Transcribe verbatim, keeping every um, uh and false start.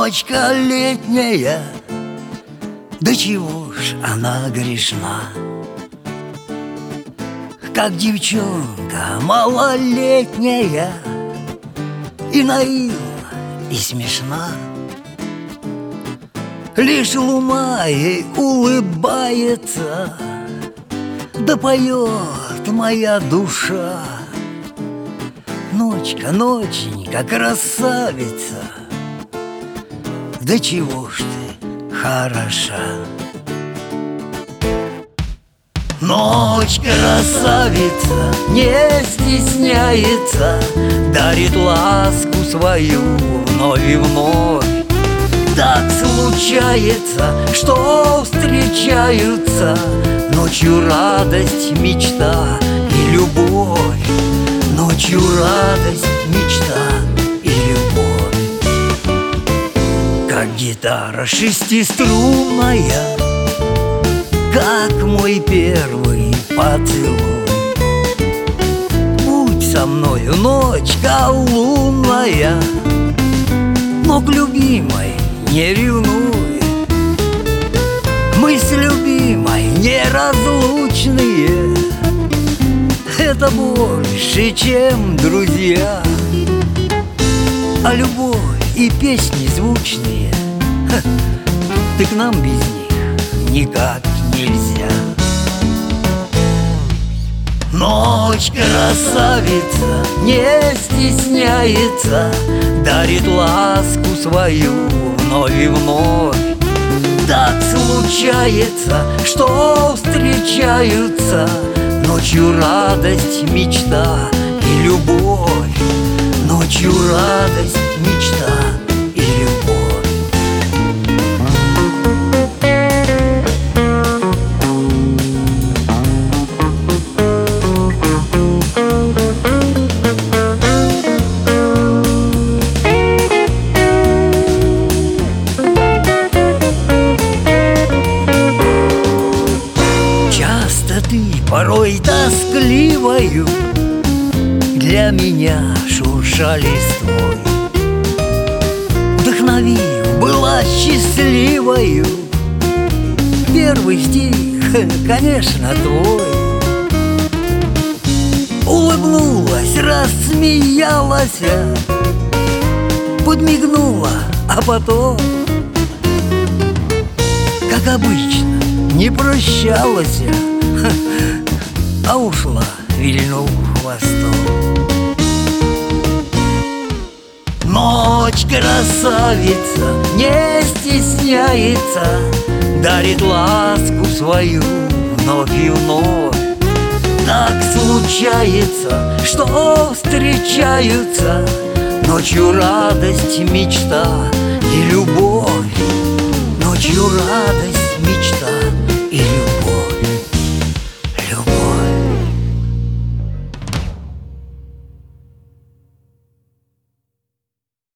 Ночка летняя, да чего ж она грешна, как девчонка малолетняя, и наивна, и смешна. Лишь луна ей улыбается, да поет моя душа. Ночка, ноченька, красавица, да чего ж ты хороша. Ночь красавица не стесняется, дарит ласку свою вновь и вновь. Так случается, что встречаются ночью радость, мечта и любовь. Ночью радость, мечта и любовь. Как гитара шестиструнная, как мой первый поцелуй. Будь со мною ночка лунная, но к любимой не ревнуй. Мы с любимой неразлучные, это больше, чем друзья. А любовь и песни звучные, ха, ты к нам без них никак нельзя. Ночь красавица не стесняется, дарит ласку свою вновь и вновь. Так случается, что встречаются ночью радость, мечта и любовь. Ночью радость, мечта и любовь. Часто ты порой тоскливою для меня шурша листвой. Вдохновив, была счастливою, первый стих, конечно, твой. Улыбнулась, рассмеялась, подмигнула, а потом, как обычно, не прощалась, а ушла, вильнув хвостом. Ночь красавица не стесняется, дарит ласку свою вновь и вновь. Так случается, что встречаются ночью радость, мечта и любовь. Ночью радость, мечта